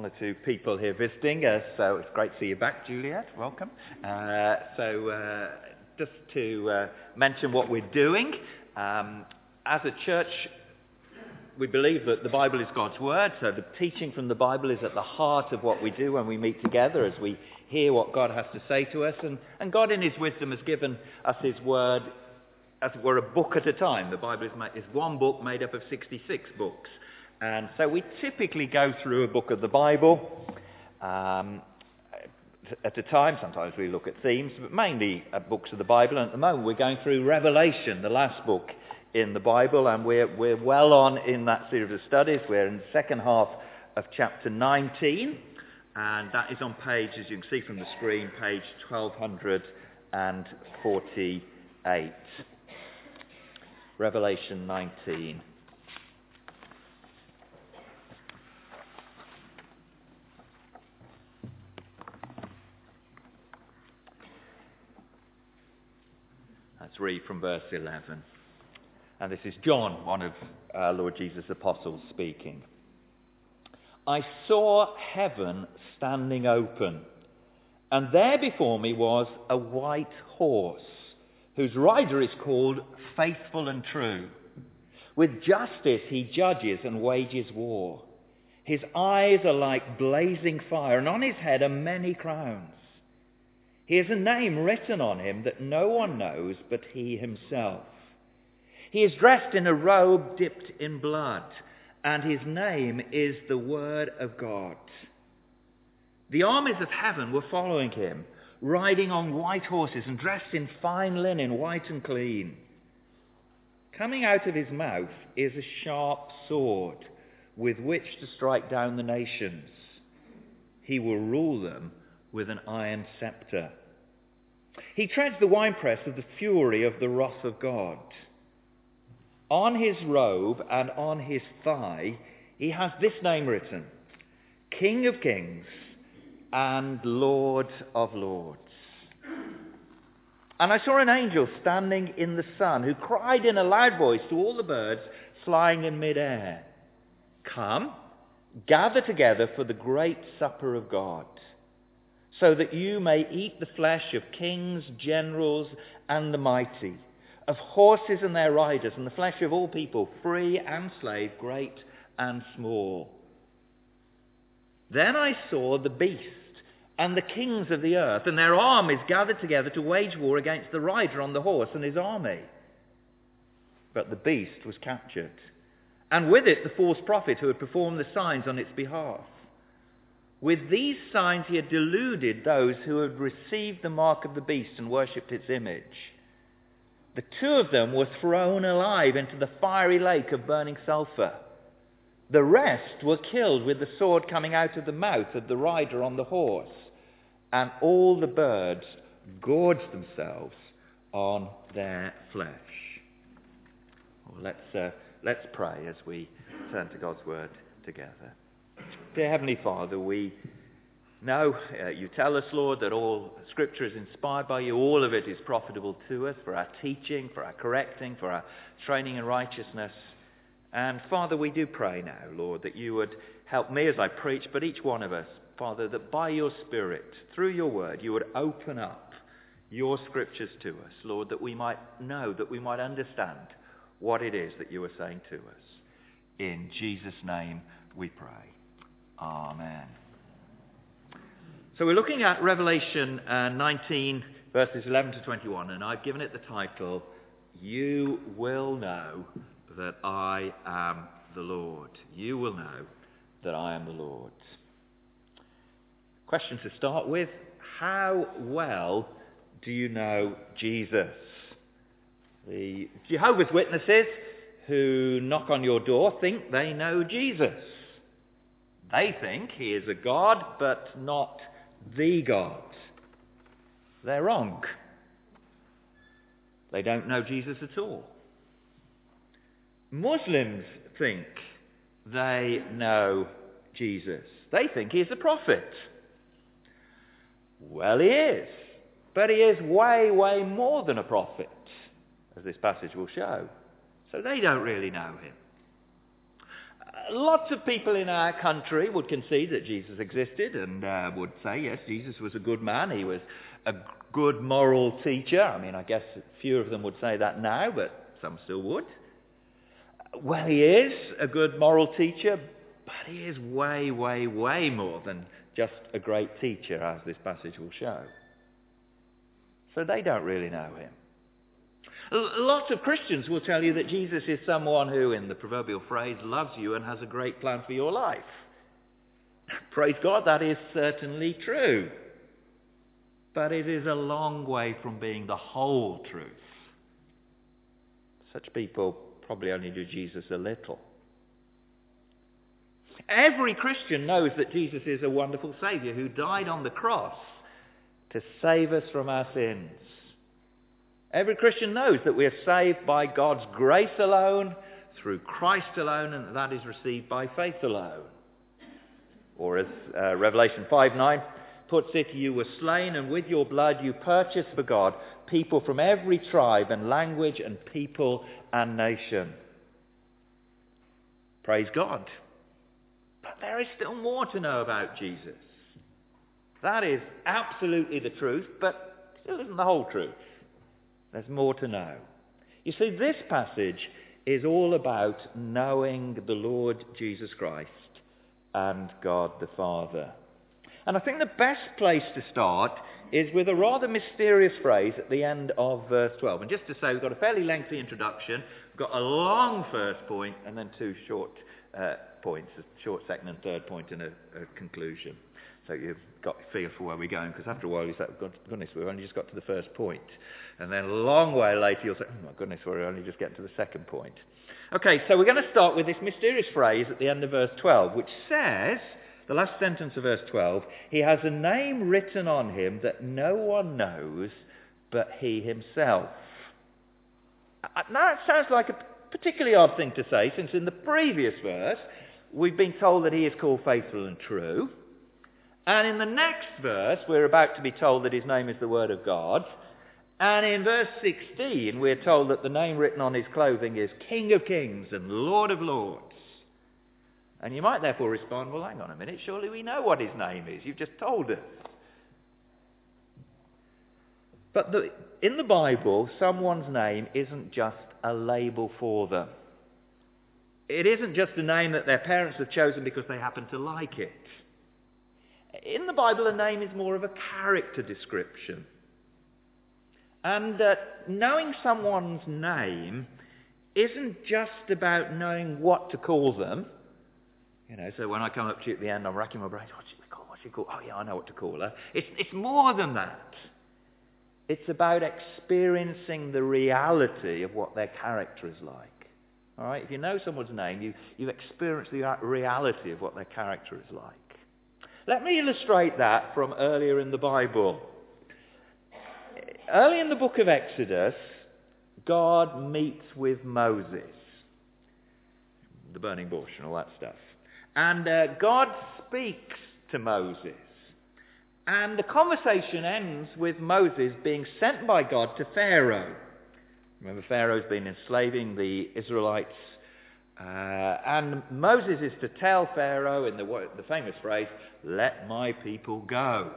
or two people here visiting, so it's great to see you back, Juliet. Welcome. Just to mention what we're doing, as a church, we believe that the Bible is God's Word, so the teaching from the Bible is at the heart of what we do when we meet together, as we hear what God has to say to us, and God in His wisdom has given us His Word, as it were, a book at a time. The Bible is one book made up of 66 books. And so we typically go through a book of the Bible at a time. Sometimes we look at themes, but mainly at books of the Bible. And at the moment we're going through Revelation, the last book in the Bible, and we're well on in that series of studies. We're in the second half of chapter 19, and that is on page, as you can see from the screen, page 1248. Revelation 19. Let's read from verse 11. And this is John, one of Lord Jesus' apostles, speaking. I saw heaven standing open, and there before me was a white horse, whose rider is called Faithful and True. With justice he judges and wages war. His eyes are like blazing fire, and on his head are many crowns. He has a name written on him that no one knows but he himself. He is dressed in a robe dipped in blood, and his name is the Word of God. The armies of heaven were following him, riding on white horses and dressed in fine linen, white and clean. Coming out of his mouth is a sharp sword with which to strike down the nations. He will rule them with an iron scepter. He treads the winepress of the fury of the wrath of God. On his robe and on his thigh he has this name written: King of Kings and Lord of Lords. And I saw an angel standing in the sun, who cried in a loud voice to all the birds flying in mid-air, Come, gather together for the great supper of God, so that you may eat the flesh of kings, generals, and the mighty, of horses and their riders, and the flesh of all people, free and slave, great and small. Then I saw the beast and the kings of the earth, and their armies gathered together to wage war against the rider on the horse and his army. But the beast was captured, and with it the false prophet who had performed the signs on its behalf. With these signs he had deluded those who had received the mark of the beast and worshipped its image. The two of them were thrown alive into the fiery lake of burning sulfur. The rest were killed with the sword coming out of the mouth of the rider on the horse, and all the birds gorged themselves on their flesh. Well, let's pray as we turn to God's word together. Dear Heavenly Father, we know you tell us, Lord, that all Scripture is inspired by you. All of it is profitable to us for our teaching, for our correcting, for our training in righteousness. And Father, we do pray now, Lord, that you would help me as I preach, but each one of us, Father, that by your Spirit, through your word, you would open up your Scriptures to us, Lord, that we might know, that we might understand what it is that you are saying to us. In Jesus' name we pray. Amen. So we're looking at Revelation 19, verses 11 to 21, and I've given it the title, You Will Know That I Am the Lord. You will know that I am the Lord. Question to start with: how well do you know Jesus? The Jehovah's Witnesses who knock on your door think they know Jesus. They think he is a God, but not the God. They're wrong. They don't know Jesus at all. Muslims think they know Jesus. They think he is a prophet. Well, he is. But he is way, way more than a prophet, as this passage will show. So they don't really know him. Lots of people in our country would concede that Jesus existed and would say, yes, Jesus was a good man. He was a good moral teacher. I mean, I guess few of them would say that now, but some still would. Well, he is a good moral teacher, but he is way, way, way more than just a great teacher, as this passage will show. So they don't really know him. Lots of Christians will tell you that Jesus is someone who, in the proverbial phrase, loves you and has a great plan for your life. Praise God, that is certainly true. But it is a long way from being the whole truth. Such people probably only do Jesus a little. Every Christian knows that Jesus is a wonderful Saviour who died on the cross to save us from our sins. Every Christian knows that we are saved by God's grace alone, through Christ alone, and that is received by faith alone. Or as Revelation 5:9 puts it, you were slain, and with your blood you purchased for God people from every tribe and language and people and nation. Praise God. But there is still more to know about Jesus. That is absolutely the truth, but still isn't the whole truth. There's more to know. You see, this passage is all about knowing the Lord Jesus Christ and God the Father. And I think the best place to start is with a rather mysterious phrase at the end of verse 12. And just to say, we've got a fairly lengthy introduction, we've got a long first point, and then two short points, a short second and third point and a conclusion. So you've got a feel for where we're going, because after a while you say, oh, goodness, we've only just got to the first point. And then a long way later you'll say, oh my goodness, we're only just getting to the second point. Okay, so we're going to start with this mysterious phrase at the end of verse 12, which says, the last sentence of verse 12, he has a name written on him that no one knows but he himself. Now that sounds like a particularly odd thing to say, since in the previous verse we've been told that he is called faithful and true. And in the next verse we're about to be told that his name is the Word of God. And in verse 16 we're told that the name written on his clothing is King of Kings and Lord of Lords. And you might therefore respond, well, hang on a minute, surely we know what his name is. You've just told us. But in the Bible, someone's name isn't just a label for them. It isn't just a name that their parents have chosen because they happen to like it. In the Bible, a name is more of a character description. And knowing someone's name isn't just about knowing what to call them. You know, so when I come up to you at the end, I'm racking my brains. What's she called? Oh, yeah, I know what to call her. It's more than that. It's about experiencing the reality of what their character is like. All right? If you know someone's name, you experience the reality of what their character is like. Let me illustrate that from earlier in the Bible. Early in the book of Exodus, God meets with Moses. The burning bush and all that stuff. And God speaks to Moses. And the conversation ends with Moses being sent by God to Pharaoh. Remember, Pharaoh's been enslaving the Israelites. And Moses is to tell Pharaoh in the famous phrase, let my people go.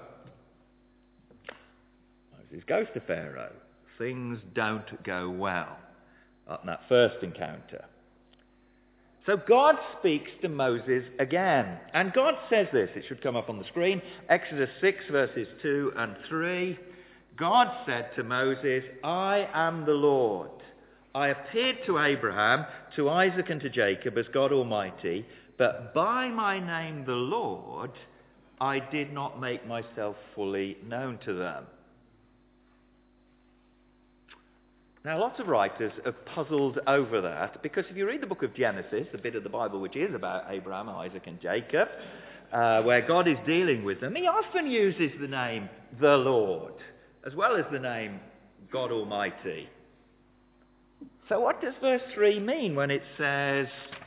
Moses goes to Pharaoh. Things don't go well at that first encounter. So God speaks to Moses again. And God says this, it should come up on the screen, Exodus 6 verses 2 and 3. God said to Moses, I am the Lord. I appeared to Abraham, to Isaac and to Jacob as God Almighty, but by my name the Lord, I did not make myself fully known to them. Now, lots of writers have puzzled over that, because if you read the book of Genesis, the bit of the Bible which is about Abraham, Isaac and Jacob, where God is dealing with them, he often uses the name the Lord, as well as the name God Almighty. So what does verse 3 mean when it says,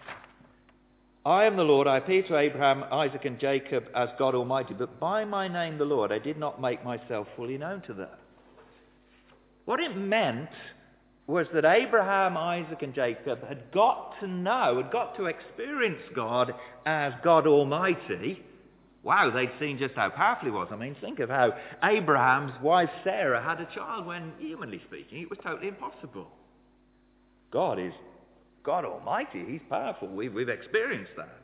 I am the Lord, I appear to Abraham, Isaac and Jacob as God Almighty, but by my name the Lord, I did not make myself fully known to them? What it meant was that Abraham, Isaac and Jacob had got to experience God as God Almighty. Wow, they'd seen just how powerful he was. I mean, think of how Abraham's wife Sarah had a child when, humanly speaking, it was totally impossible. God is God Almighty. He's powerful. We've experienced that.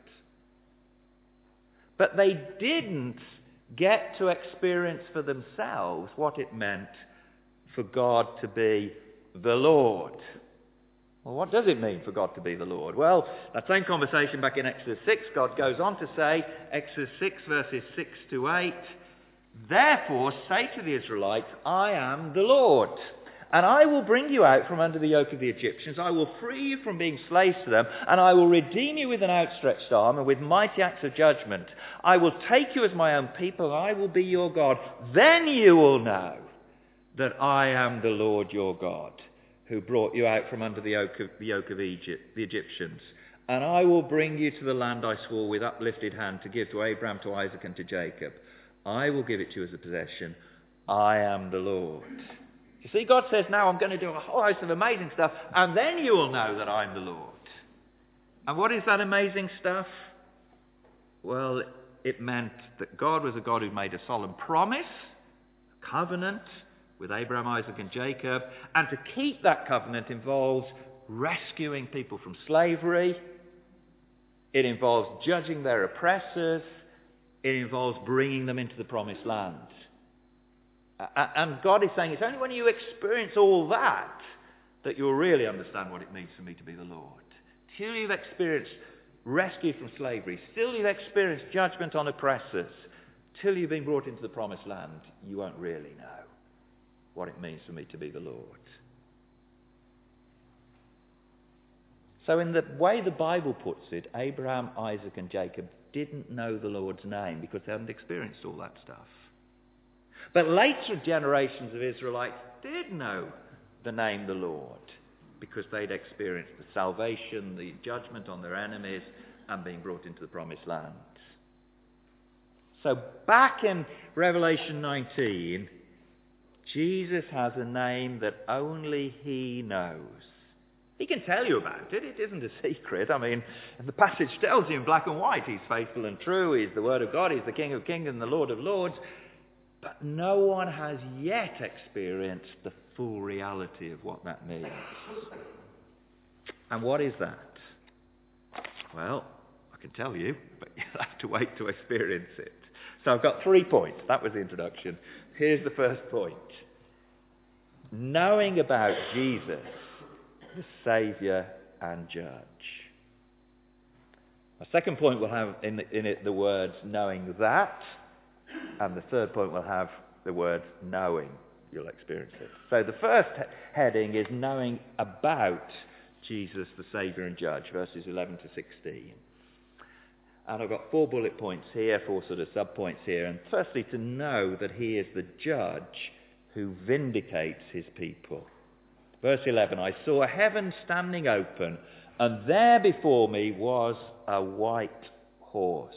But they didn't get to experience for themselves what it meant for God to be the Lord. Well, what does it mean for God to be the Lord? Well, that same conversation back in Exodus 6, God goes on to say, Exodus 6 verses 6 to 8, "Therefore say to the Israelites, I am the Lord. And I will bring you out from under the yoke of the Egyptians. I will free you from being slaves to them. And I will redeem you with an outstretched arm and with mighty acts of judgment. I will take you as my own people. And I will be your God. Then you will know that I am the Lord your God, who brought you out from under the yoke of Egypt, the Egyptians. And I will bring you to the land I swore with uplifted hand to give to Abraham, to Isaac and to Jacob. I will give it to you as a possession. I am the Lord." You see, God says, now I'm going to do a whole host of amazing stuff, and then you will know that I'm the Lord. And what is that amazing stuff? Well, it meant that God was a God who made a solemn promise, a covenant with Abraham, Isaac and Jacob, and to keep that covenant involves rescuing people from slavery. It involves judging their oppressors. It involves bringing them into the promised land. And God is saying, it's only when you experience all that that you'll really understand what it means for me to be the Lord. Till you've experienced rescue from slavery, till you've experienced judgment on oppressors, till you've been brought into the promised land, you won't really know what it means for me to be the Lord. So in the way the Bible puts it, Abraham, Isaac and Jacob didn't know the Lord's name because they hadn't experienced all that stuff. But later generations of Israelites did know the name the Lord because they'd experienced the salvation, the judgment on their enemies, and being brought into the promised land. So back in Revelation 19, Jesus has a name that only he knows. He can tell you about it. It isn't a secret. I mean, the passage tells you in black and white, he's faithful and true, he's the Word of God, he's the King of Kings and the Lord of Lords. But no one has yet experienced the full reality of what that means. And what is that? Well, I can tell you, but you'll have to wait to experience it. So I've got 3 points. That was the introduction. Here's the first point. Knowing about Jesus, the Saviour and Judge. My second point will have in it the words knowing that. And the third point will have the word knowing. You'll experience it. So the first heading is knowing about Jesus, the Saviour and Judge, verses 11 to 16. And I've got 4 bullet points here, 4 sort of sub-points here. And firstly, to know that he is the judge who vindicates his people. Verse 11, I saw heaven standing open, and there before me was a white horse.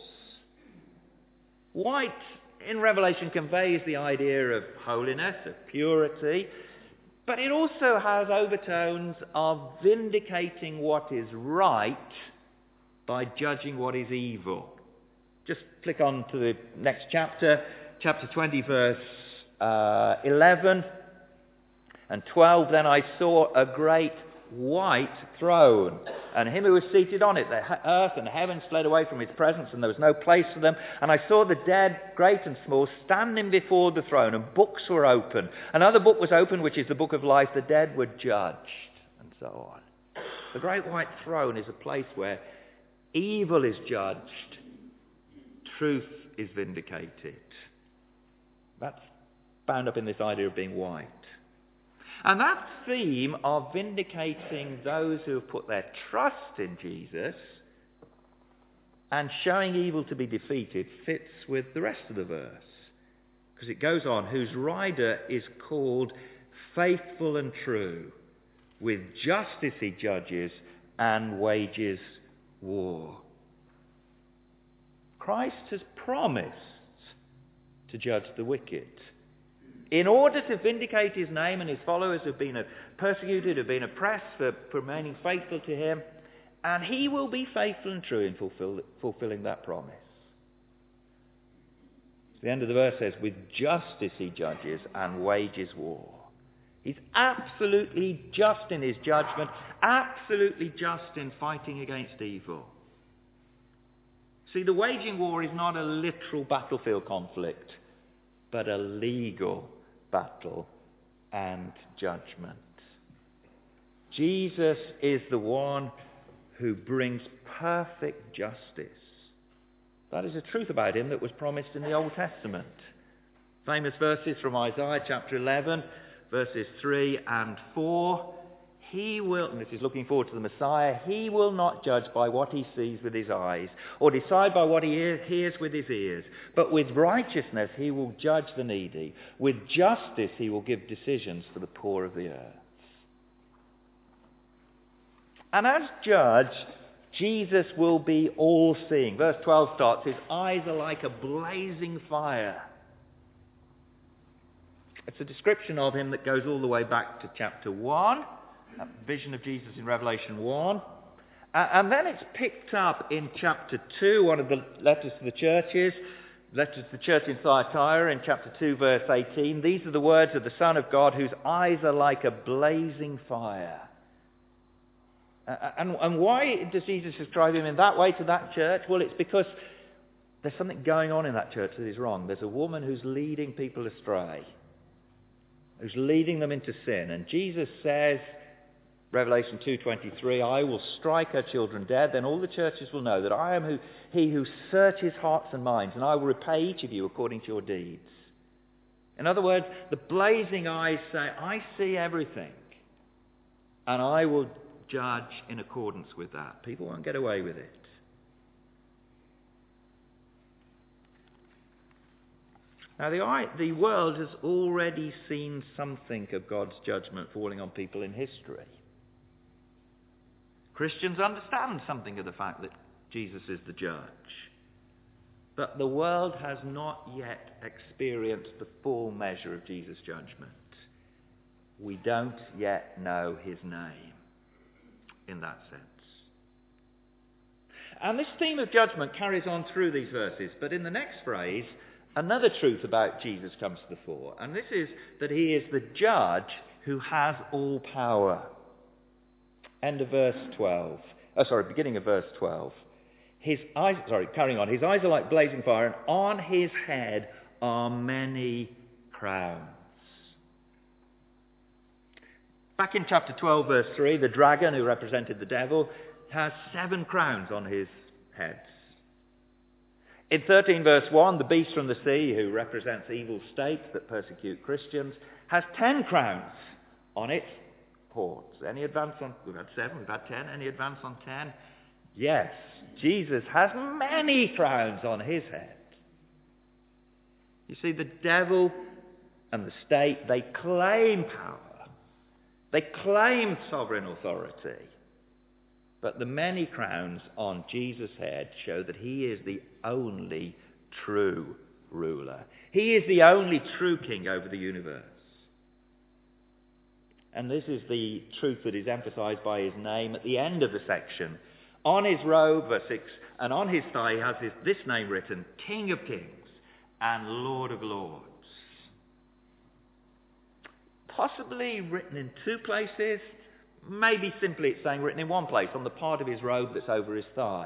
White in Revelation conveys the idea of holiness, of purity, but it also has overtones of vindicating what is right by judging what is evil. Just click on to the next chapter, chapter 20, verse 11 and 12. Then I saw a great white throne, and him who was seated on it. The earth and heaven fled away from his presence, and there was no place for them. And I saw the dead, great and small, standing before the throne, and books were open. Another book was open, which is the book of life. The dead were judged, and so on. The great white throne is a place where evil is judged, truth is vindicated. That's bound up in this idea of being white. And that theme of vindicating those who have put their trust in Jesus and showing evil to be defeated fits with the rest of the verse. Because it goes on, whose rider is called faithful and true. With justice he judges and wages war. Christ has promised to judge the wicked. in order to vindicate his name and his followers who've been persecuted, who've been oppressed for remaining faithful to him. And he will be faithful and true in fulfilling that promise. The end of the verse says, with justice he judges and wages war. He's absolutely just in his judgment, absolutely just in fighting against evil. See, the waging war is not a literal battlefield conflict, but a legal battle and judgment. Jesus is the one who brings perfect justice. That is a truth about him that was promised in the Old Testament. Famous verses from Isaiah chapter 11, verses 3 and 4. He will, and this is looking forward to the Messiah, he will not judge by what he sees with his eyes, or decide by what he hears with his ears, but with righteousness he will judge the needy. With justice he will give decisions for the poor of the earth. And as judge, Jesus will be all-seeing. Verse 12 starts, his eyes are like a blazing fire. It's a description of him that goes all the way back to chapter 1, that vision of Jesus in Revelation 1. And then it's picked up in chapter 2, one of the letters to the churches, letters to the church in Thyatira in chapter 2, verse 18. These are the words of the Son of God, whose eyes are like a blazing fire. And why does Jesus describe him in that way to that church? Well, it's because there's something going on in that church that is wrong. There's a woman who's leading people astray, who's leading them into sin. And Jesus says, Revelation 2:23, I will strike her children dead, then all the churches will know that I am he who searches hearts and minds, and I will repay each of you according to your deeds. In other words, the blazing eyes say, I see everything, and I will judge in accordance with that. People won't get away with it. Now, the world has already seen something of God's judgment falling on people in history. Christians understand something of the fact that Jesus is the judge. But the world has not yet experienced the full measure of Jesus' judgment. We don't yet know his name in that sense. And this theme of judgment carries on through these verses. But in the next phrase, another truth about Jesus comes to the fore. And this is that he is the judge who has all power. End of verse 12. Beginning of verse 12. Carrying on. His eyes are like blazing fire, and on his head are many crowns. Back in chapter 12, verse 3, the dragon, who represented the devil, has 7 crowns on his heads. In 13, verse 1, the beast from the sea, who represents evil states that persecute Christians, has 10 crowns on its horns. Any advance on... We've had 7, we've had 10. Any advance on 10? Yes, Jesus has many crowns on his head. You see, the devil and the state, they claim power. They claim sovereign authority. But the many crowns on Jesus' head show that he is the only true ruler. He is the only true king over the universe. And this is the truth that is emphasized by his name at the end of the section. On his robe, verse 6, and on his thigh he has this name written, King of Kings and Lord of Lords. Possibly written in 2 places, maybe simply it's saying written in 1 place, on the part of his robe that's over his thigh.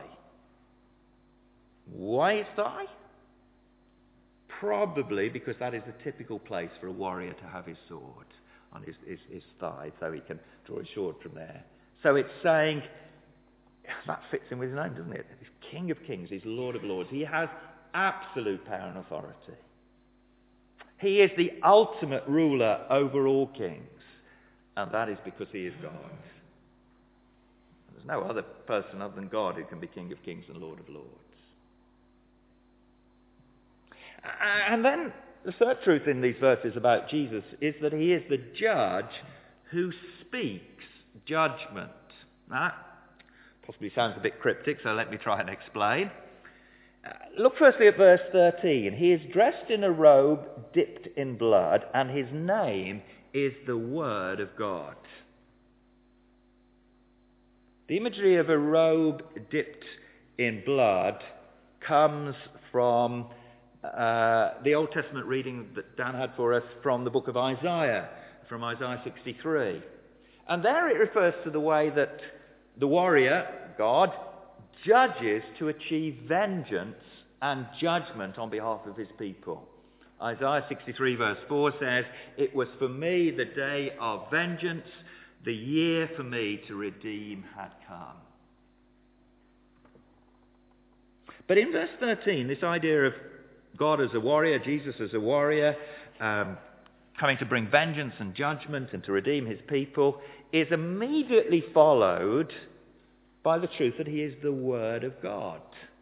Why his thigh? Probably because that is the typical place for a warrior to have his sword, on his thigh, so he can draw his sword from there. So it's saying, that fits in with his name, doesn't it? He's King of Kings, he's Lord of Lords. He has absolute power and authority. He is the ultimate ruler over all kings. And that is because he is God. There's no other person other than God who can be King of Kings and Lord of Lords. And then the third truth in these verses about Jesus is that he is the judge who speaks judgment. That possibly sounds a bit cryptic, so let me try and explain. Look firstly at verse 13. He is dressed in a robe dipped in blood, and his name is the Word of God. The imagery of a robe dipped in blood comes from the Old Testament reading that Dan had for us from the book of Isaiah, from Isaiah 63. And there it refers to the way that the warrior, God, judges to achieve vengeance and judgment on behalf of his people. Isaiah 63 verse 4 says, "It was for me the day of vengeance, the year for me to redeem had come." But in verse 13, this idea of God as a warrior, Jesus as a warrior, coming to bring vengeance and judgment and to redeem his people, is immediately followed by the truth that he is the Word of God.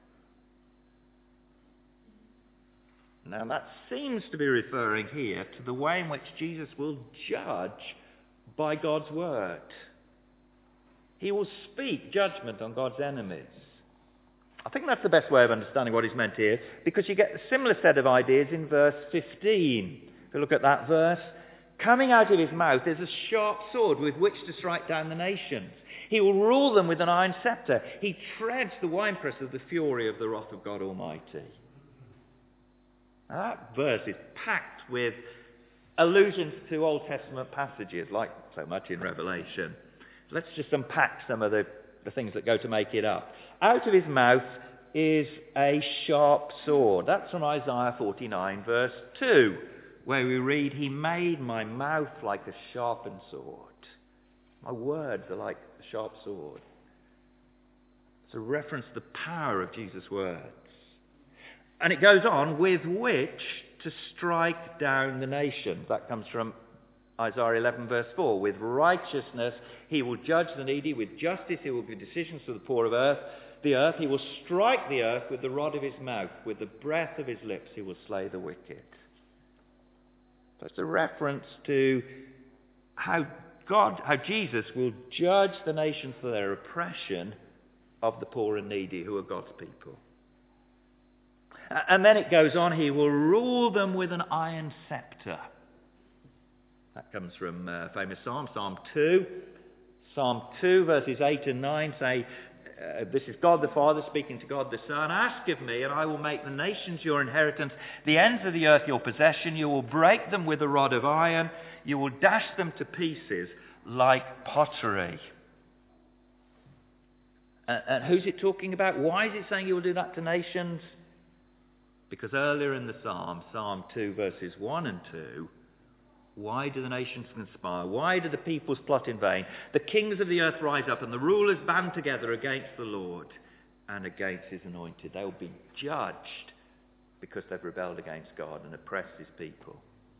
Now that seems to be referring here to the way in which Jesus will judge by God's Word. He will speak judgment on God's enemies. I think that's the best way of understanding what is meant here, because you get a similar set of ideas in verse 15. If you look at that verse, coming out of his mouth is a sharp sword with which to strike down the nations. He will rule them with an iron scepter. He treads the winepress of the fury of the wrath of God Almighty. Now, that verse is packed with allusions to Old Testament passages, like so much in Revelation. Let's just unpack some of the things that go to make it up. Out of his mouth is a sharp sword. That's from Isaiah 49 verse 2, where we read, "He made my mouth like a sharpened sword." My words are like a sharp sword. It's a reference to the power of Jesus' words. And it goes on, "with which to strike down the nations." That comes from Isaiah 11 verse 4. "With righteousness he will judge the needy. With justice he will give decisions to the poor of the earth. He will strike the earth with the rod of his mouth. With the breath of his lips he will slay the wicked." So it's a reference to how Jesus will judge the nations for their oppression of the poor and needy who are God's people. And then it goes on, "He will rule them with an iron scepter." That comes from a famous psalm, Psalm 2. Psalm 2 verses 8 and 9 say, this is God the Father speaking to God the Son, "Ask of me, and I will make the nations your inheritance, the ends of the earth your possession. You will break them with a rod of iron. You will dash them to pieces like pottery." And who's it talking about? Why is it saying you will do that to nations? Because earlier in the psalm, Psalm 2 verses 1 and 2, "Why do the nations conspire? Why do the peoples plot in vain? The kings of the earth rise up, and the rulers band together against the Lord and against his anointed." They will be judged because they've rebelled against God and oppressed his people.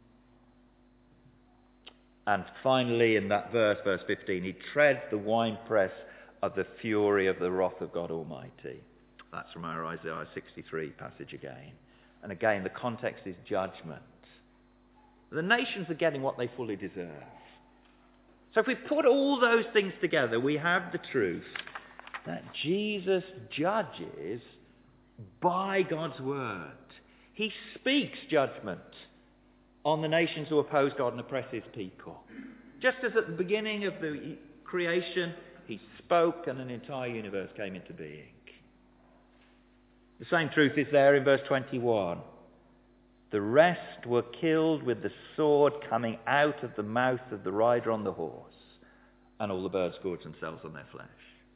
And finally, in that verse 15, "He treads the winepress of the fury of the wrath of God Almighty." That's from our Isaiah 63 passage again. And again, the context is judgment. The nations are getting what they fully deserve. So if we put all those things together, we have the truth that Jesus judges by God's word. He speaks judgment on the nations who oppose God and oppress his people. Just as at the beginning of the creation, he spoke and an entire universe came into being. The same truth is there in verse 21. "The rest were killed with the sword coming out of the mouth of the rider on the horse, and all the birds gorged themselves on their flesh."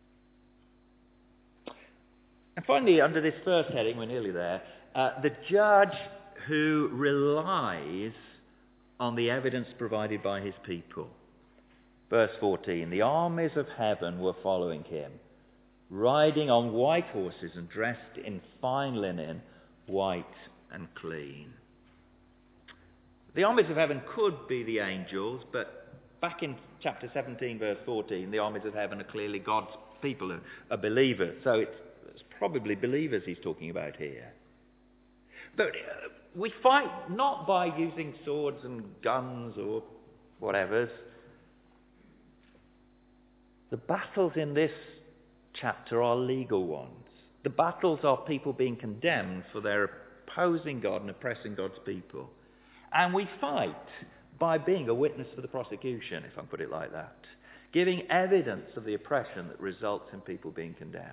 And finally, under this first heading, we're nearly there, the judge who relies on the evidence provided by his people. Verse 14, "The armies of heaven were following him, riding on white horses and dressed in fine linen, white and clean." The armies of heaven could be the angels, but back in chapter 17, verse 14, the armies of heaven are clearly God's people, are believers. So it's probably believers he's talking about here. But we fight not by using swords and guns or whatevers. The battles in this chapter are legal ones. The battles are people being condemned for their opposing God and oppressing God's people. And we fight by being a witness for the prosecution, if I can put it like that. Giving evidence of the oppression that results in people being condemned.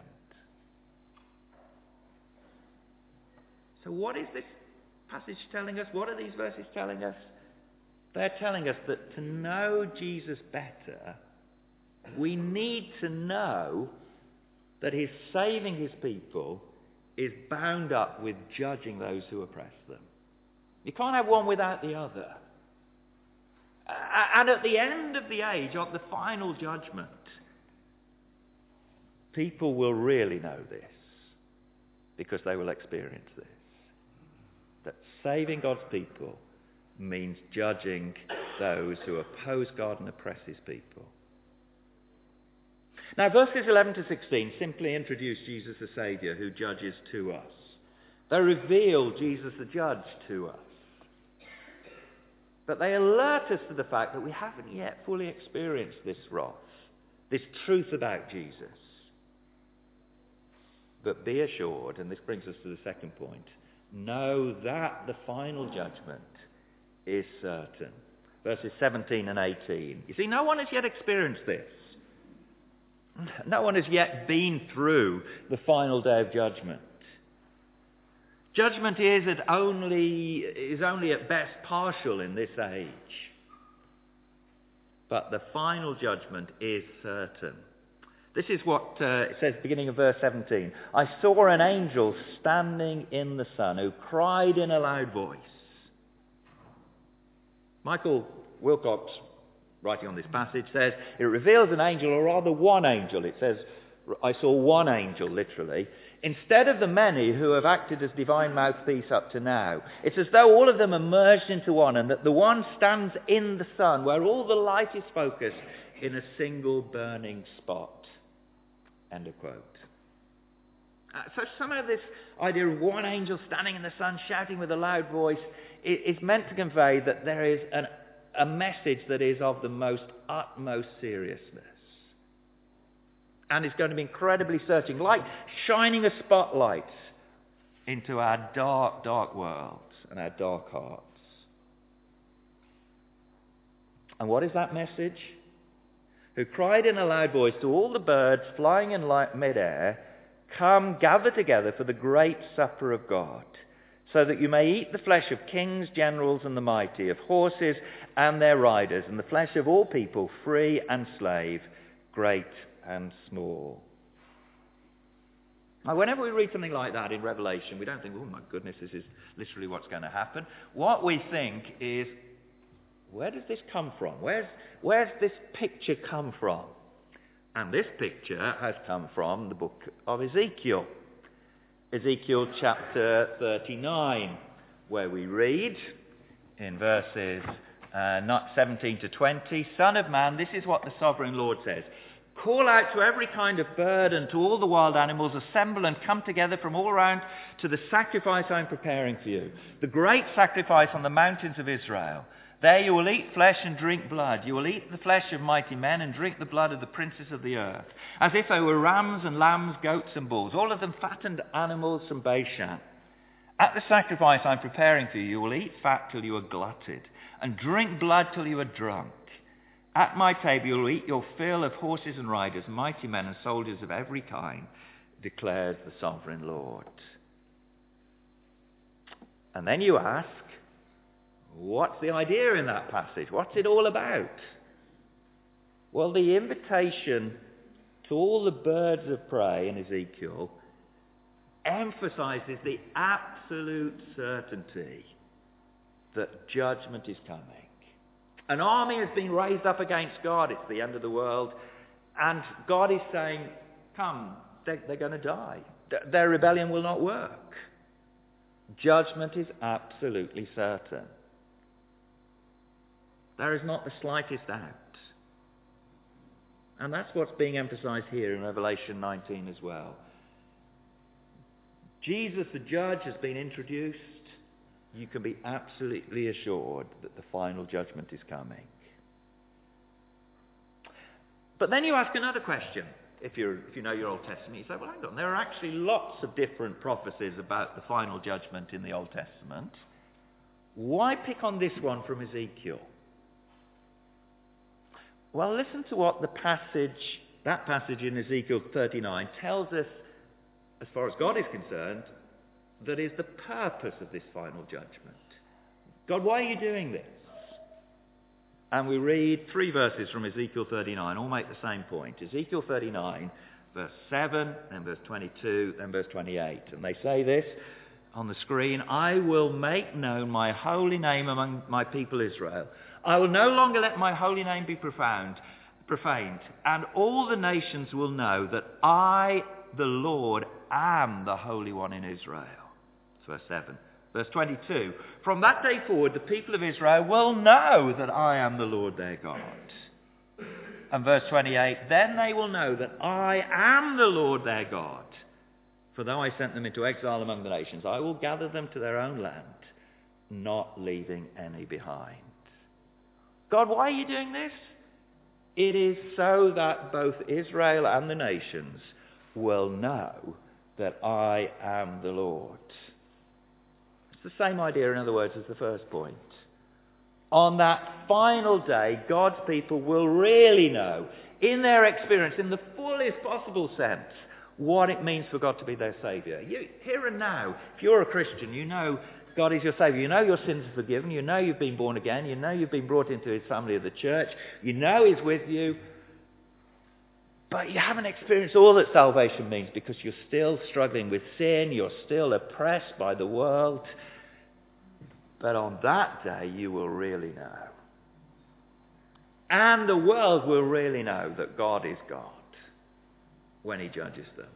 So what is this passage telling us? What are these verses telling us? They're telling us that to know Jesus better, we need to know that his saving his people is bound up with judging those who oppress them. You can't have one without the other. And at the end of the age, of the final judgment, people will really know this because they will experience this. That saving God's people means judging those who oppose God and oppress his people. Now, verses 11 to 16 simply introduce Jesus the Saviour who judges to us. They reveal Jesus the Judge to us. But they alert us to the fact that we haven't yet fully experienced this wrath, this truth about Jesus. But be assured, and this brings us to the second point, know that the final judgment is certain. Verses 17 and 18. You see, no one has yet experienced this. No one has yet been through the final day of judgment. Judgment is only at best partial in this age. But the final judgment is certain. This is what it says beginning of verse 17. I saw an angel standing in the sun who cried in a loud voice. Michael Wilcox, writing on this passage, says it reveals an angel, or rather one angel. It says, I saw one angel, literally, instead of the many who have acted as divine mouthpiece up to now. It's as though all of them are merged into one, and that the one stands in the sun, where all the light is focused in a single burning spot. End of quote. So somehow this idea of one angel standing in the sun, shouting with a loud voice, is meant to convey that there is a message that is of the most utmost seriousness. And is going to be incredibly searching, like shining a spotlight into our dark, dark world and our dark hearts. And what is that message? Who cried in a loud voice to all the birds flying in mid-air, come, gather together for the great supper of God, so that you may eat the flesh of kings, generals, and the mighty, of horses and their riders, and the flesh of all people, free and slave, great and small. Now, whenever we read something like that in Revelation, we don't think, oh my goodness, this is literally what's going to happen. What we think is, where does this come from? Where's this picture come from? And this picture has come from the book of Ezekiel. Ezekiel chapter 39, where we read in verses 17 to 20, Son of man, this is what the sovereign Lord says. Call out to every kind of bird and to all the wild animals, assemble and come together from all around to the sacrifice I'm preparing for you, the great sacrifice on the mountains of Israel. There you will eat flesh and drink blood. You will eat the flesh of mighty men and drink the blood of the princes of the earth, as if they were rams and lambs, goats and bulls, all of them fattened animals from Bashan. At the sacrifice I'm preparing for you, you will eat fat till you are glutted, and drink blood till you are drunk. At my table you will eat your fill of horses and riders, mighty men and soldiers of every kind, declares the sovereign Lord. And then you ask, what's the idea in that passage? What's it all about? Well, the invitation to all the birds of prey in Ezekiel emphasizes the absolute certainty that judgment is coming. An army has been raised up against God. It's the end of the world. And God is saying, come, they're going to die. Their rebellion will not work. Judgment is absolutely certain. There is not the slightest doubt. And that's what's being emphasized here in Revelation 19 as well. Jesus the Judge has been introduced. You can be absolutely assured that the final judgment is coming. But then you ask another question. if you know your Old Testament, you say, well, hang on, there are actually lots of different prophecies about the final judgment in the Old Testament. Why pick on this one from Ezekiel? Well, listen to what that passage in Ezekiel 39 tells us, as far as God is concerned, that is the purpose of this final judgment. God, why are you doing this? And we read 3 verses from Ezekiel 39, all make the same point. Ezekiel 39, verse 7, then verse 22, then verse 28. And they say this on the screen: I will make known my holy name among my people Israel. I will no longer let my holy name be profaned, and all the nations will know that I, the Lord, am the Holy One in Israel. That's verse 7. Verse 22, from that day forward, the people of Israel will know that I am the Lord their God. And verse 28, then they will know that I am the Lord their God. For though I sent them into exile among the nations, I will gather them to their own land, not leaving any behind. God, why are you doing this? It is so that both Israel and the nations will know that I am the Lord. The same idea, in other words, as the first point. On that final day, God's people will really know, in their experience, in the fullest possible sense, what it means for God to be their Saviour. Here and now, if you're a Christian, you know God is your Saviour. You know your sins are forgiven. You know you've been born again. You know you've been brought into His family of the church. You know He's with you. But you haven't experienced all that salvation means because you're still struggling with sin. You're still oppressed by the world. But on that day, you will really know. And the world will really know that God is God when He judges them.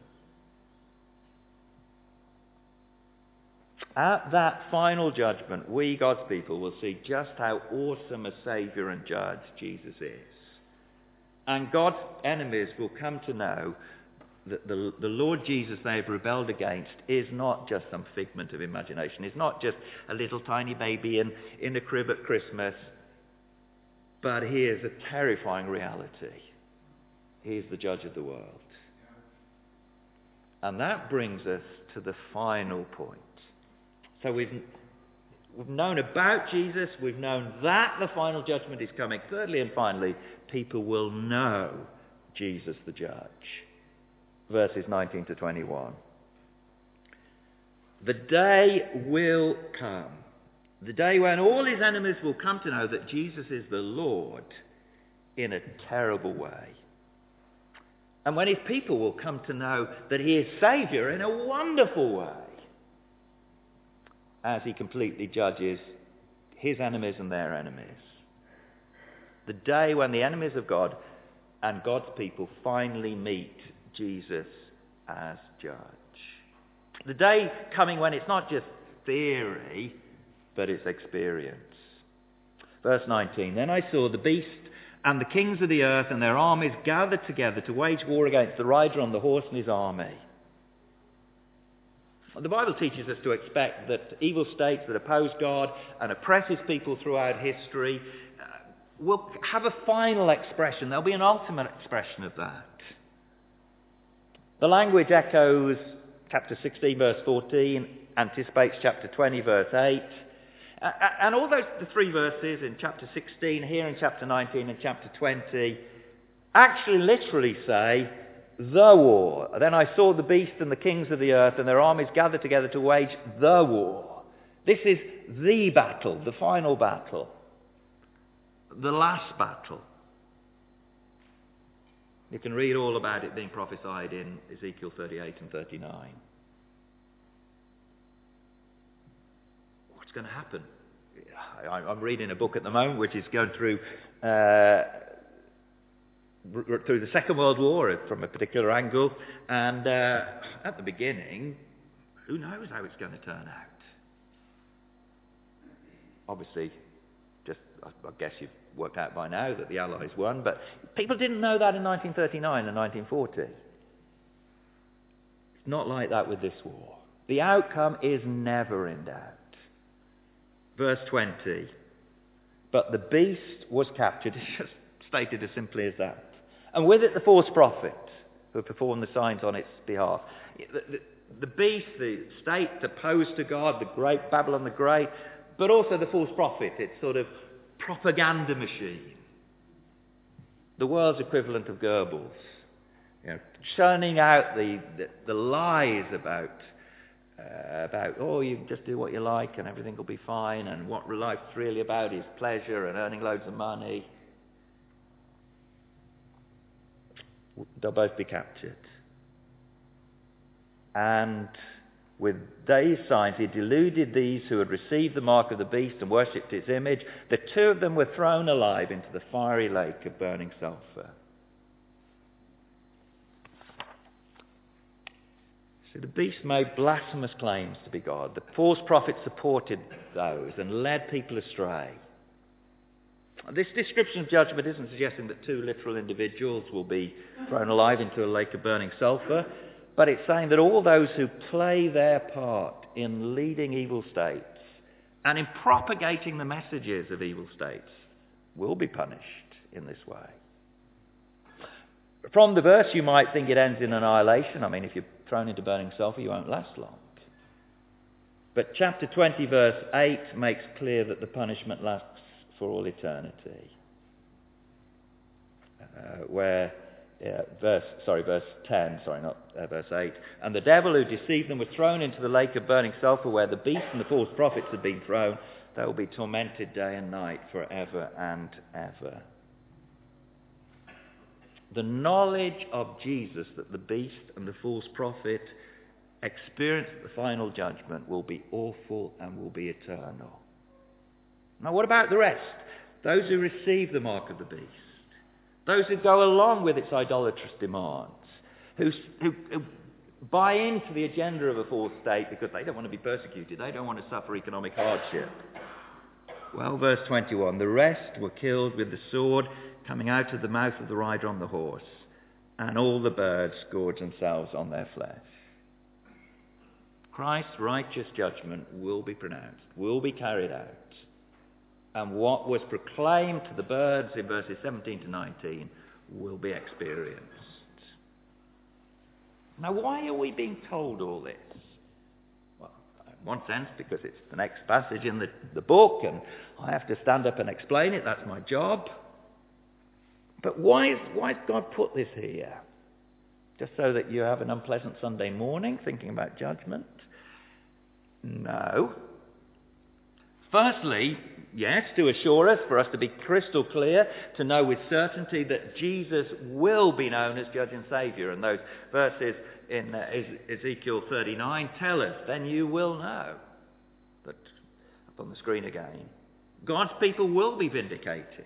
At that final judgment, we, God's people, will see just how awesome a Saviour and Judge Jesus is. And God's enemies will come to know that the Lord Jesus they have rebelled against is not just some figment of imagination. It's not just a little tiny baby in a crib at Christmas. But He is a terrifying reality. He is the judge of the world. And that brings us to the final point. So we've known about Jesus. We've known that the final judgment is coming. Thirdly and finally, people will know Jesus the judge. Verses 19 to 21. The day will come. The day when all His enemies will come to know that Jesus is the Lord in a terrible way. And when His people will come to know that He is Saviour in a wonderful way. As He completely judges His enemies and their enemies. The day when the enemies of God and God's people finally meet Jesus as judge. The day coming when it's not just theory, but it's experience. Verse 19, then I saw the beast and the kings of the earth and their armies gathered together to wage war against the rider on the horse and his army. The Bible teaches us to expect that evil states that oppose God and oppress His people throughout history will have a final expression. There'll be an ultimate expression of that. The language echoes chapter 16, verse 14, anticipates chapter 20, verse 8. And all the 3 verses in chapter 16, here in chapter 19 and chapter 20, actually literally say, the war. Then I saw the beast and the kings of the earth and their armies gathered together to wage the war. This is the battle, the final battle, the last battle. You can read all about it being prophesied in Ezekiel 38 and 39. What's going to happen? I'm reading a book at the moment which is going through the Second World War from a particular angle, and at the beginning, who knows how it's going to turn out? Obviously, I guess you've worked out by now that the Allies won, but people didn't know that in 1939 and 1940. It's not like that with this war. The outcome is never in doubt. Verse 20, but the beast was captured. It's just stated as simply as that. And with it the false prophet, who perform the signs on its behalf. The beast, the state opposed to God, the great Babylon the Great, but also the false prophet, its sort of propaganda machine. The world's equivalent of Goebbels, churning out the lies about you can just do what you like and everything will be fine, and what life's really about is pleasure and earning loads of money. They'll both be captured. And with these signs he deluded these who had received the mark of the beast and worshipped its image. The two of them were thrown alive into the fiery lake of burning sulphur. So the beast made blasphemous claims to be God. The false prophet supported those and led people astray. This description of judgment isn't suggesting that two literal individuals will be thrown alive into a lake of burning sulphur, but it's saying that all those who play their part in leading evil states and in propagating the messages of evil states will be punished in this way. From the verse you might think it ends in annihilation. I mean, if you're thrown into burning sulphur, you won't last long. But chapter 20 verse 8 makes clear that the punishment lasts for all eternity. Verse 10, verse 8. And the devil who deceived them was thrown into the lake of burning sulphur, where the beast and the false prophets had been thrown. They will be tormented day and night forever and ever. The knowledge of Jesus that the beast and the false prophet experience at the final judgment will be awful and will be eternal. Now what about the rest? Those who receive the mark of the beast. Those who go along with its idolatrous demands. Who buy into the agenda of a false state because they don't want to be persecuted. They don't want to suffer economic hardship. Well, verse 21, the rest were killed with the sword coming out of the mouth of the rider on the horse, and all the birds gorged themselves on their flesh. Christ's righteous judgment will be pronounced, will be carried out. And what was proclaimed to the birds in verses 17 to 19 will be experienced. Now, why are we being told all this? Well, in one sense, because it's the next passage in the book, and I have to stand up and explain it. That's my job. But why has God put this here? Just so that you have an unpleasant Sunday morning thinking about judgment? No. Firstly, yes, to assure us, for us to be crystal clear, to know with certainty that Jesus will be known as Judge and Saviour. And those verses in Ezekiel 39 tell us, then you will know. But up on the screen again, God's people will be vindicated.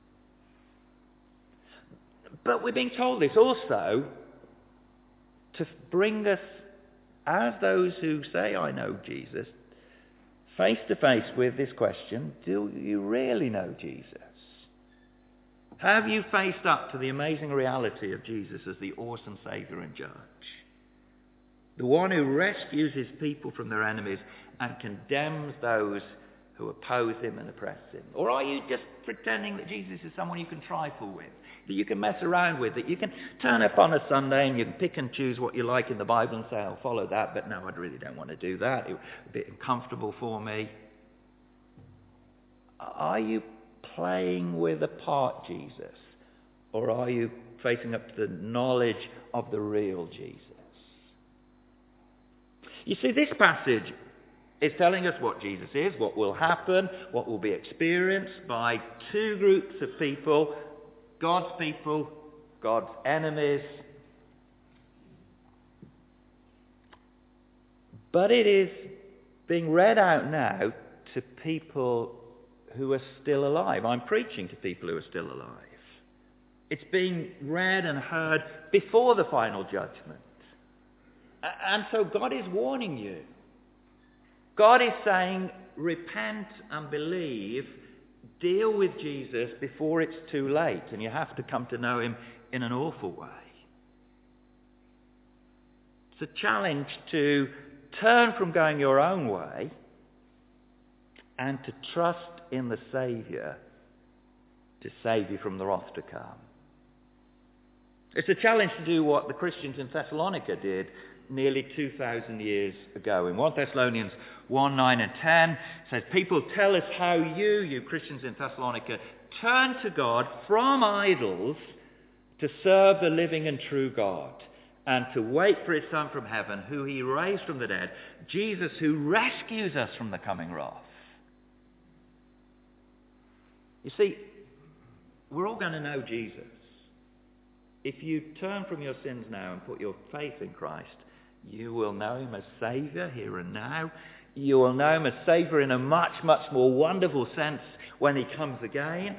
But we're being told this also to bring us, as those who say, I know Jesus, face to face with this question, do you really know Jesus? Have you faced up to the amazing reality of Jesus as the awesome Saviour and Judge? The one who rescues his people from their enemies and condemns those who oppose him and oppress him? Or are you just pretending that Jesus is someone you can trifle with, that you can mess around with, that you can turn up on a Sunday and you can pick and choose what you like in the Bible and say, I'll follow that, but no, I really don't want to do that. It's a bit uncomfortable for me. Are you playing with a part, Jesus? Or are you facing up to the knowledge of the real Jesus? You see, this passage is telling us what Jesus is, what will happen, what will be experienced by two groups of people, God's enemies. But it is being read out now to people who are still alive. I'm preaching to people who are still alive. It's being read and heard before the final judgment. And so God is warning you. God is saying, repent and believe, deal with Jesus before it's too late, and you have to come to know him in an awful way. It's a challenge to turn from going your own way and to trust in the Saviour to save you from the wrath to come. It's a challenge to do what the Christians in Thessalonica did nearly 2,000 years ago. In 1 Thessalonians 1, 9 and 10, it says, people tell us how you Christians in Thessalonica, turn to God from idols to serve the living and true God, and to wait for his Son from heaven, who he raised from the dead, Jesus, who rescues us from the coming wrath. You see, we're all going to know Jesus. If you turn from your sins now and put your faith in Christ, you will know him as Saviour here and now. You will know him as Saviour in a much, much more wonderful sense when he comes again.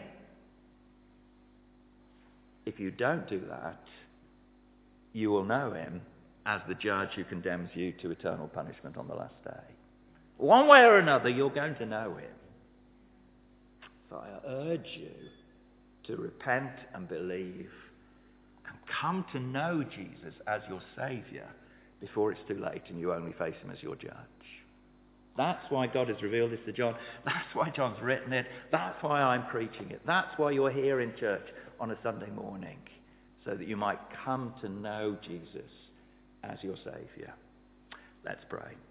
If you don't do that, you will know him as the judge who condemns you to eternal punishment on the last day. One way or another, you're going to know him. So I urge you to repent and believe and come to know Jesus as your Saviour before it's too late and you only face him as your judge. That's why God has revealed this to John. That's why John's written it. That's why I'm preaching it. That's why you're here in church on a Sunday morning, so that you might come to know Jesus as your Saviour. Let's pray.